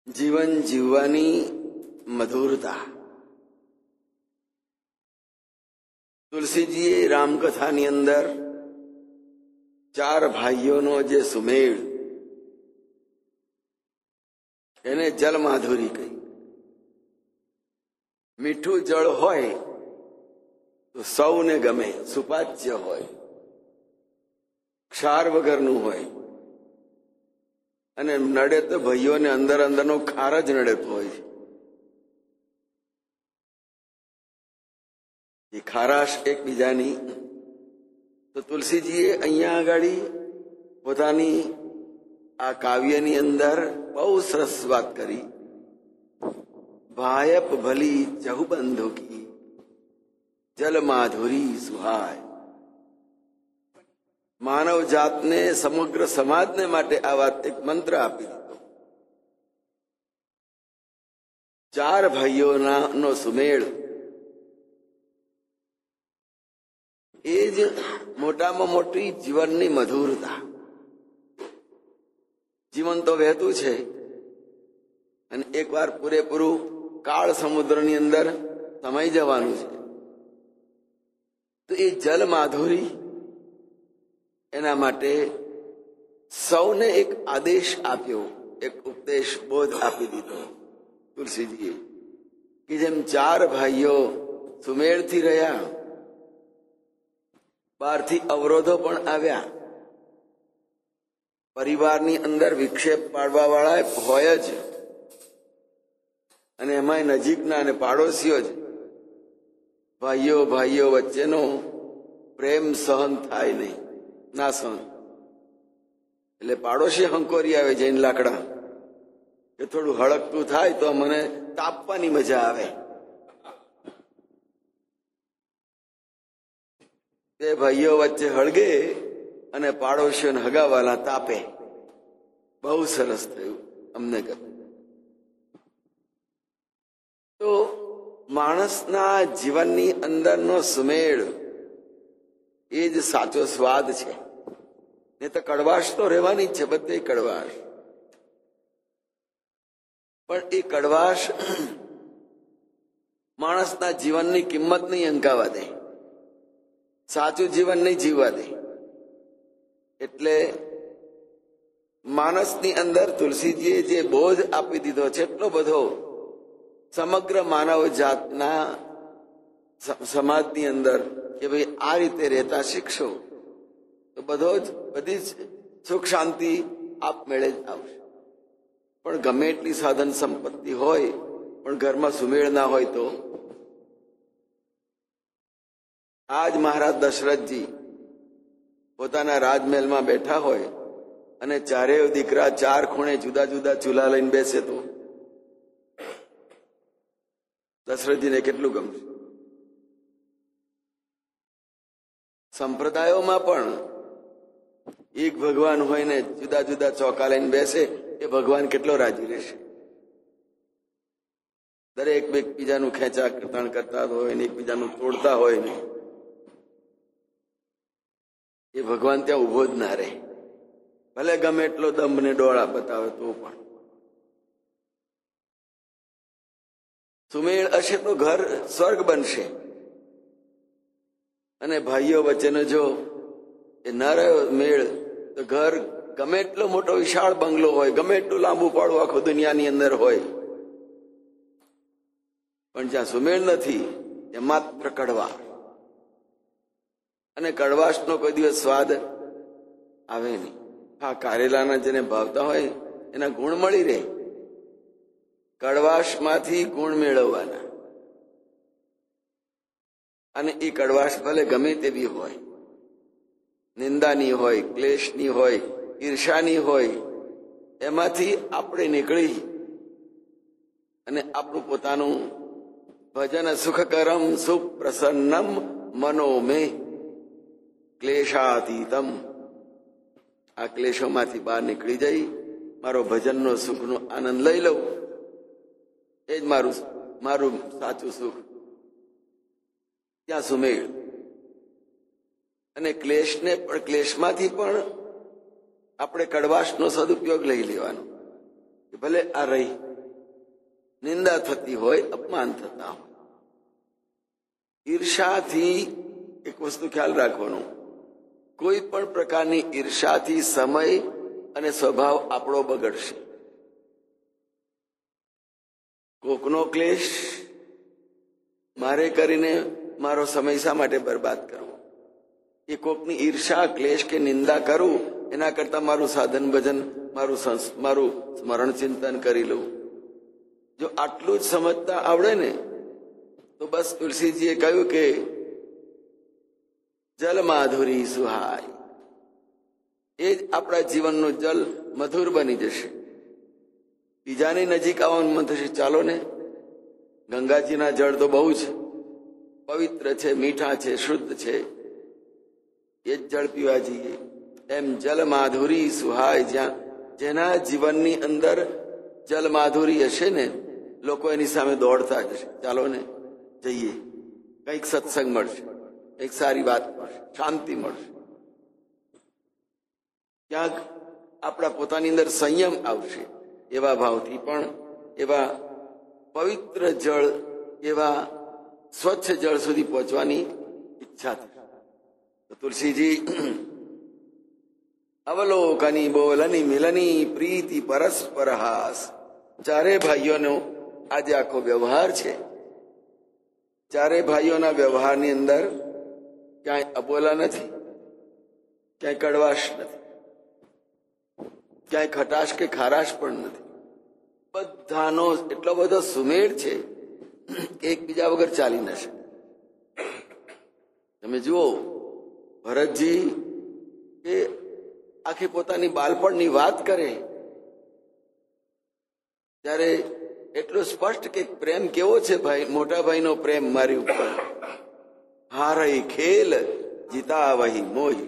જીવન જીવવાની મધુરતા. તુલસીજીએ રામકથાની અંદર ચાર ભાઈઓનો જે સુમેળ, એને જલ માધુરી કહી. મીઠું જળ હોય તો સૌને ગમે, સુપાચ્ય હોય, ક્ષાર વગરનું હોય, અને નડે તો ભાઈઓને અંદર અંદરનો ખાર જ નડેતો હોય છે. એ ખારાશ એકબીજાની. તો તુલસીજીએ અહીંયા આગળ પોતાની આ કાવ્યની અંદર બહુ સરસ વાત કરી. ભાયપ ભલી ચહુ બંધુ કી જલ માધુરી સુહાય. માનવ જાતને, સમગ્ર સમાજને માટે આ વાત એક મંત્ર આપી દીધો. ચાર ભાઈઓના નો સુમેળ એ જ મોટામાં મોટી જીવનની મધુરતા. જીવન તો વહેતું છે, અને એકવાર પૂરેપૂરું કાળ સમુદ્રની અંદર સમાઈ જવાનું છે. તો એ જલ માધુરી, એના માટે સૌને એક આદેશ આપ્યો, એક ઉપદેશ બોધ આપી દીધો તુલસીજીએ, કે જેમ ચાર ભાઈઓ સુમેળથી રહ્યા, બહારથી અવરોધો પણ આવ્યા, પરિવારની અંદર વિક્ષેપ પાડવા વાળા હોય જ, અને એમાંય નજીકના અને પાડોશીઓ જ. ભાઈઓ ભાઈઓ વચ્ચેનો પ્રેમ સહન થાય નહીં, ના સહન. એટલે પાડોશી હંકોરી આવે જૈન લાકડા, કે થોડું હળકતું થાય તો મને તાપવાની મજા આવે. બે ભાઈઓ વચ્ચે હળગે અને પાડોશીઓને હગાવાલા તાપે. બહુ સરસ થયું, અમને ગમે. તો માણસના જીવનની અંદરનો સુમેળ એ જ સાચો સ્વાદ છે. ને તો કડવાશ તો રહેવાની જ છે, બધે કડવાશ. પણ એ કડવાશ માણસના જીવનની કિંમત નહીં અંકાવા દે, સાચું જીવન નહીં જીવવા દે. એટલે માણસની અંદર તુલસીજીએ જે બોધ આપી દીધો છે એટલો બધો, સમગ્ર માનવ જાતના સમાજની અંદર, કે ભાઈ આ રીતે રહેતા શીખશો તો બધી જ સુખ શાંતિ આપમેળે જ આવશે. પણ ગમે એટલી સાધન સંપત્તિ હોય, પણ ઘરમાં સુમેળ ના હોય તો. આજ મહારાજ દશરથજી પોતાના રાજમહેલમાં બેઠા હોય અને ચારેય દીકરા ચાર ખૂણે જુદા જુદા ચૂલા લઈને બેસે તો દશરથજીને કેટલું ગમશે? સંપ્રદાયોમાં પણ એક ભગવાન હોય ને જુદા જુદા ચોકા લઈને બેસે, એ ભગવાન કેટલો રાજી રહેશે? દરેક એકબીજાનું ખેંચા કરતાણ કરતા હોય ને એકબીજાનું તોડતા હોય ને, એ ભગવાન ત્યાં ઉભો જ ના રહે. ભલે ગમે એટલો દંભ ને ડોળા બતાવે તો પણ. સુમેળ હશે તો ઘર સ્વર્ગ બનશે. અને ભાઈઓ વચ્ચેનો જો એ ન રહ્યો મેળ, તો ઘર ગમે એટલો મોટો વિશાળ બંગલો હોય, ગમે એટલું લાંબુ પાડું આખું દુનિયાની અંદર હોય, પણ જ્યાં સુમેળ નથી ત્યાં માત્ર કડવા. અને કડવાશનો કોઈ દિવસ સ્વાદ આવે નહીં. હા, કારેલાના જેને ભાવતા હોય એના ગુણ મળી રહે. કડવાશમાંથી ગુણ મેળવવાના. અને એ કડવાશ ભલે ગમે તેવી હોય, નિંદાની હોય, ક્લેશની હોય, ઈર્ષાની હોય, એમાંથી આપણે નીકળી અને આપણું પોતાનું ભજન સુખકરમ સુપ્રસન્નમ મનોમે ક્લેશાતીતમ, આ ક્લેશોમાંથી બહાર નીકળી જઈ મારો ભજનનો સુખનો આનંદ લઈ લઉં, એ જ મારું સાચું સુખ. ત્યાં સુમેળ. અને ક્લેશને પણ, ક્લેશમાંથી પણ આપણે કડવાશનો સદુપયોગ લઈ લેવાનો. ભલે આ રહી, નિંદા થતી હોય, અપમાન થતા હોય. ઈર્ષાથી એક વસ્તુ ખ્યાલ રાખવાનું, કોઈ પણ પ્રકારની ઈર્ષાથી સમય અને સ્વભાવ આપણો બગડશે. કોકનો ક્લેશ મારે કરીને મારો સમય શા માટે બરબાદ કરવો? એ કોકની ઈર્ષા, ક્લેશ કે નિંદા કરું એના કરતા મારું સાધન ભજન, મારું સ્મરણ ચિંતન કરી લઉં. જો આટલું જ સમજતા આવડે ને તો બસ તુલસીજીએ કહ્યું કે જલ માધુરી સુહાય, એ જ આપણા જીવનનું જલ મધુર બની જશે. બીજાની નજીક આવવાનું મન થશે, ચાલો ને ગંગાજીના જળ તો બહુ છે, પવિત્ર છે, મીઠા છે, શુદ્ધ છે, એ જ જળ પીવા જઈએ. એમ જલ માધુરી સુહાય, જ્યાં જેના જીવનની અંદર જલ માધુરી હશે ને, લોકો એની સામે દોડતા જશે, ચાલો ને જઈએ, કંઈક સત્સંગ મળશે, એક સારી વાત મળશે, શાંતિ મળશે. ક્યાંક આપણા પોતાની અંદર સંયમ આવશે. એવા ભાવથી પણ એવા પવિત્ર જળ, એવા સ્વચ્છ જળ સુધી પહોંચવાની ઈચ્છા થશે. તો તુલસીજી અવલોકની બોલની મિલની પ્રીતિ પરસ્પર હાસ, ચારે ભાઈઓનો આજે આખો વ્યવહાર છે. ચારે ભાઈઓના વ્યવહારની અંદર ક્યાંય અબોલા નથી, ક્યાંય કડવાશ નથી, ક્યાંય ખટાશ કે ખારાશ પણ નથી. બધાનો એટલો બધો સુમેળ છે કે એકબીજા વગર ચાલી ન શકે. તમે જુઓ, ભરતજી એ આખી પોતાની બાળપણની વાત કરે ત્યારે એટલું સ્પષ્ટ કે પ્રેમ કેવો છે ભાઈ, મોટા ભાઈનો પ્રેમ મારી ઉપર. હારઈ ખેલ જીતા વહી મોહી,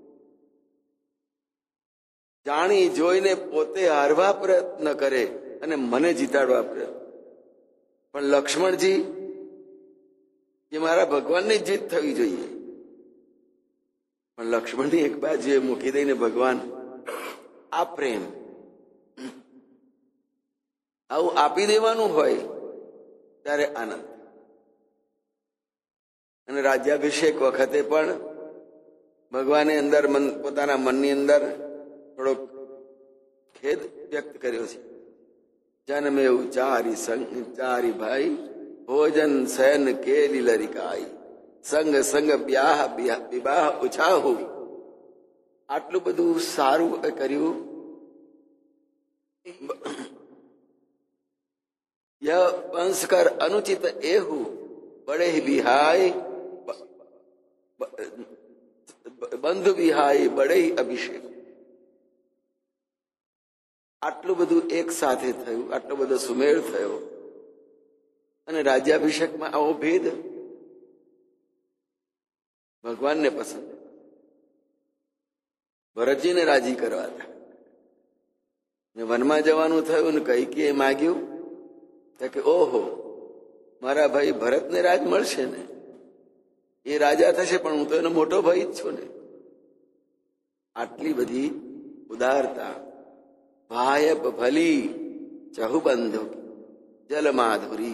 જાણી જોઈને પોતે હારવા પ્રયત્ન કરે અને મને જીતાડવા પ્રયત્ન. પણ લક્ષ્મણજી એ મારા ભગવાનની જીત થવી જોઈએ, પણ લક્ષ્મણની એક બાજુ મૂકી દઈને ભગવાન, આ પ્રેમ આવું આપી દેવાનું હોય ત્યારે આનંદ. અને રાજ્યાભિષેક વખતે પણ ભગવાને અંદર પોતાના મનની અંદર થોડોક ખેદ વ્યક્ત કર્યો છે. જન્મે ઉચારી સંગ ચારી ભાઈ, ભોજન શયન કેલી લરિકાઈ, સંગ સંગ બ્યાહ વિવાહ ઉછાહુ. આટલું બધું સારું કર્યું. ય પંસ્કર અનુચિત એહુ, બડે બિહાય બંધુ બિહાય બડે અભિષેક. આટલું બધું એક સાથે થયું, આટલો બધો સુમેળ થયો. અને રાજ્યાભિષેકમાં આવો ભેદ ભગવાનને પસંદ. ભરતજીને રાજી કરવા હતા. વનમાં જવાનું થયું ને કૈકેયીએ માગ્યું કે ઓહો, મારા ભાઈ ભરતને રાજ મળશે ને, એ રાજા થશે, પણ હું તો એનો મોટો ભાઈ જ છું ને. આટલી બધી ઉદારતા. ભાયપ ભલી ચહુબંધુ જલ માધુરી,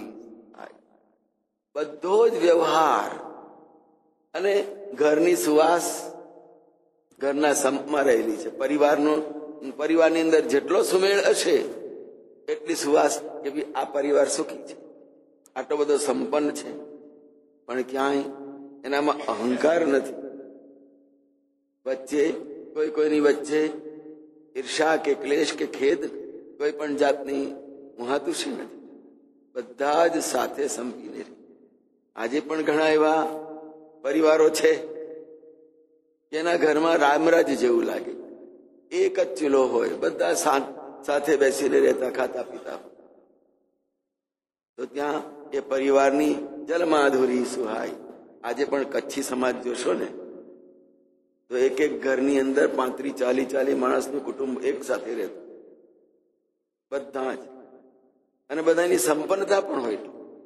બધો જ વ્યવહાર અને ઘરની સુવાસ ઘરના સંપમાં રહેલી છે. પરિવારની અંદર જેટલો સુમેળ હશે એટલી સુવાસ કે ભાઈ આ પરિવાર સુખી છે, આટલો બધો સંપન્ન છે. પણ ક્યાંય એનામાં અહંકાર નથી. વચ્ચે કોઈની વચ્ચે ઈર્ષા કે ક્લેશ કે ખેદ કોઈ પણ જાતની મુહાતુશી નથી. બધા જ સાથે સંપીને. આજે પણ ઘણા એવા પરિવારો છે કે એના ઘરમાં રામરાજ જેવું લાગે. એક જ ચૂલો હોય, બધા સાથે બેસીને રહેતા, ખાતા પીતા. તો ત્યાં એ પરિવારની જલમાધુરી સુહાય. આજે પણ કચ્છી સમાજ જોશો ને તો એક એક ઘરની અંદર 35-40 માણસનું કુટુંબ એક સાથે રહેતું, બધા જ. અને બધાની સંપન્નતા પણ હોય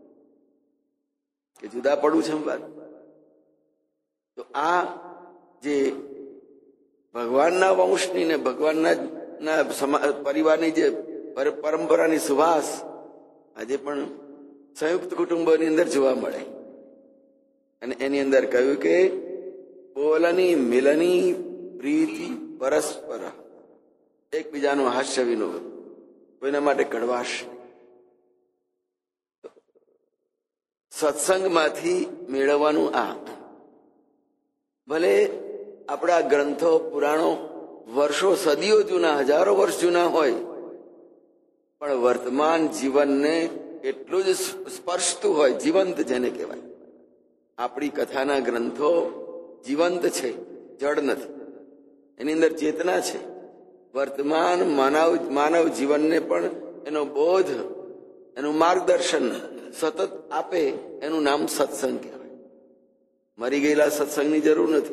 કે જુદા પડવું છે વાત. તો આ જે ભગવાનના વંશની ને ભગવાનના પરિવારની જે પરંપરાની સુવાસ આજે પણ સંયુક્ત કુટુંબોની અંદર જોવા મળે. અને એની અંદર કહ્યું કે બોલની મિલની પ્રીતિ પરસ્પર, એકબીજાનું હાસ્ય વિનોદ, કોઈના માટે કડવાશ. સત્સંગમાંથી મેળવવાનું આ. ભલે આપણા ગ્રંથો પુરાણો વર્ષો સદીઓ જૂના, હજારો વર્ષ જૂના હોય, પણ વર્તમાન જીવનને એટલું જ સ્પર્શતું હોય, જીવંત જેને કહેવાય. આપણી કથાના ગ્રંથો જીવંત છે, જડ નથી. એની અંદર ચેતના છે. વર્તમાન માનવ જીવનને પણ એનો બોધ, એનું માર્ગદર્શન સતત આપે. એનું નામ સત્સંગ કહેવાય. મરી ગયેલા સત્સંગની જરૂર નથી.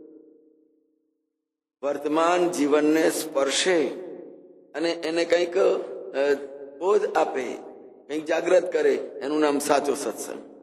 વર્તમાન જીવનને સ્પર્શે અને એને કંઈક બોધ આપે, કંઈક જાગૃત કરે, એનું નામ સાચો સત્સંગ.